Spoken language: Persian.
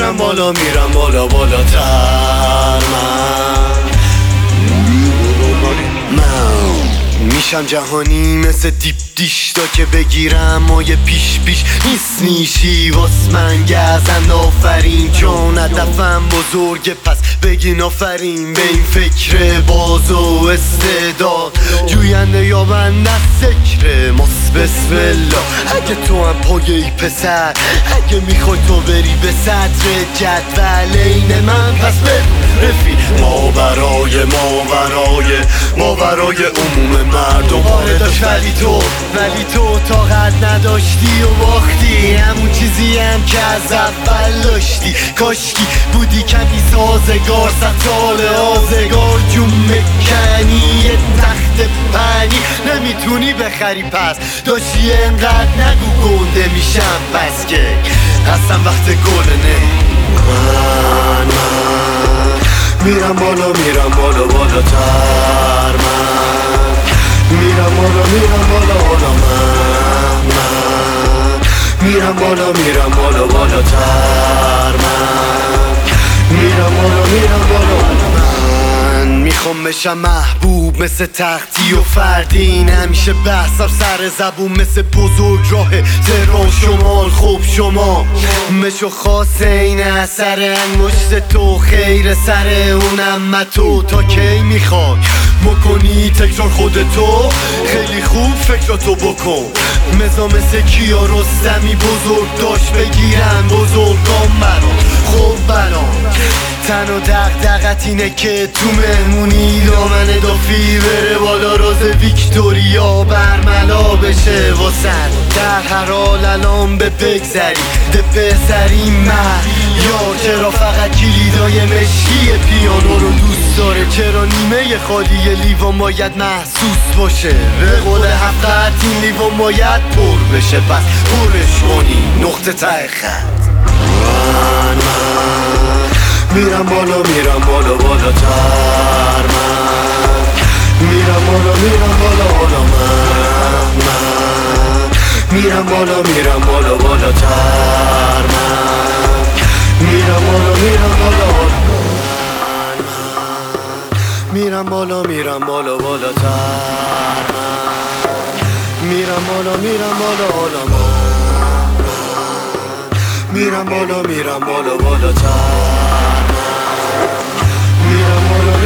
میرم بالا میرم بالا بالاتر من میشم جهانی مثل دیپ دیشتا که بگیرم و یه پیش نیست میشی واس من گزند آفرین چون هدفم بزرگه پس بگین آفرین به این فکر باز و استعداد جوینده یا من نسکره ماس بسم الله اگه تو هم پایه‌ای پسر اگه میخوای تو بری به صدر جدول این من پس رفی ما برای عموم مردم آره داشت ولی تو طاقت نداشتی و باختی همون چیزی هم که از اول داشتی کاشکی بودی کمی سازگار ستال آزگار جون مکنی یه تخت پنی نمیتونی بخری پس داشتی انقدر نگو گنده میشم پس که اصلا وقت گله نه من میرم بالا بالاتر من میرم بالا من میرم بالا بالاتر من میرم بالا من میخوام بشم محبوب مثل تختی و فردین همیشه بحثم سر زبون مثل بزرگ راه تهران شمال خوب شما مشو خاص این اثر انگشت تو خیر سر اونم تو تا کی میخوای مکنی تکرار خودتو خیلی خوب فکراتو بکن مزا مثل کیا رستمی بزرگ داشت بگیرن بزرگان مرا خوب برام تن و دقدقت اینه که تو مهمونی دامن دافی بره بالا راز ویکتوریا برملا بشه واسن در هر حال الان به بگذری ده پسری من یا چرا فقط کلیدای مشکی پیانو رو دوست داره چرا نیمه خالی لیوان باید محسوس باشه به قول حقیقت این لیوان باید پر بشه پس پرش کنی نقطه ته خط میرم بالا بالاتر من میرم بالا من میرم بالا بالاتر من میرم بالا بالاتر من میرم بالا بالاتر میرم بالا